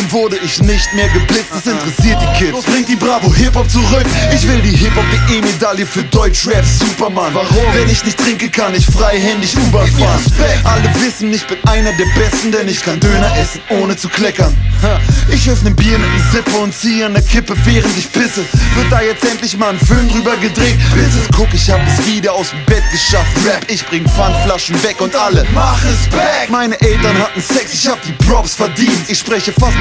wurde ich nicht mehr geblitzt. Das interessiert die Kids. Bringt die Bravo Hip-Hop zurück. Ich will die Hip-Hop.de-Medaille für Deutschrap Superman. Warum? Wenn ich nicht trinke, kann ich freihändig U-Bahn fahren. Alle wissen, ich bin einer der Besten, denn ich kann Döner essen, ohne zu kleckern. Ich öffne ein Bier mit einem Zipper und ziehe an der Kippe, während ich pisse. Wird da jetzt endlich mal ein Film drüber gedreht? Bis es guck, ich hab es wieder aus dem Bett geschafft. Rap, ich bring Pfandflaschen weg und alle mach es back. Meine Eltern hatten Sex, ich hab die Props verdient. Ich spreche fast